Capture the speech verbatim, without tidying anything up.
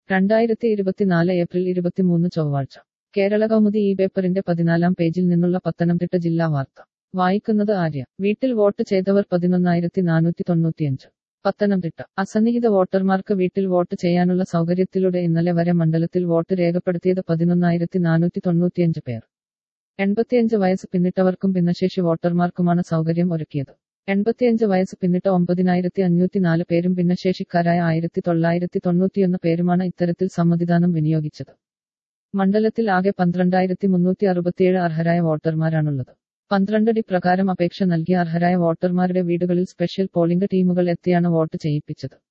രണ്ടായിരത്തി ഇരുപത്തിനാല് ഏപ്രിൽ ഇരുപത്തിമൂന്ന് ചൊവ്വാഴ്ച കേരള കൗമുദി ഈ പേപ്പറിന്റെ പതിനാലാം പേജിൽ നിന്നുള്ള പത്തനംതിട്ട ജില്ലാ വാർത്ത വായിക്കുന്നത് ആര്യ. വീട്ടിൽ വോട്ട് ചെയ്തവർ പതിനൊന്നായിരത്തി നാനൂറ്റി തൊണ്ണൂറ്റിയഞ്ച്. പത്തനംതിട്ട. അസന്നിഹിത വോട്ടർമാർക്ക് വീട്ടിൽ വോട്ട് ചെയ്യാനുള്ള സൗകര്യത്തിലൂടെ ഇന്നലെ വരെ മണ്ഡലത്തിൽ വോട്ട് രേഖപ്പെടുത്തിയത് പതിനൊന്നായിരത്തി നാനൂറ്റി തൊണ്ണൂറ്റിയഞ്ച് പേർ. എൺപത്തിയഞ്ച് വയസ്സ് പിന്നിട്ടവർക്കും ഭിന്നശേഷി വോട്ടർമാർക്കുമാണ് സൗകര്യം ഒരുക്കിയത്. എൺപത്തിയഞ്ച് വയസ്സ് പിന്നിട്ട ഒമ്പതിനായിരത്തി അഞ്ഞൂറ്റി നാല് പേരും ഭിന്നശേഷിക്കാരായ ആയിരത്തി തൊള്ളായിരത്തി തൊണ്ണൂറ്റിയൊന്ന് പേരുമാണ് ഇത്തരത്തിൽ സമ്മതിദാനം വിനിയോഗിച്ചത്. മണ്ഡലത്തിൽ ആകെ പന്ത്രണ്ടായിരത്തി മുന്നൂറ്റി അറുപത്തിയേഴ് അർഹരായ വോട്ടർമാരാണുള്ളത്. പന്ത്രണ്ട് ഡി പ്രകാരം അപേക്ഷ നൽകിയ അർഹരായ വോട്ടർമാരുടെ വീടുകളിൽ സ്പെഷ്യൽ പോളിംഗ് ടീമുകൾ എത്തിയാണ് വോട്ട് ചെയ്യിപ്പിച്ചത്.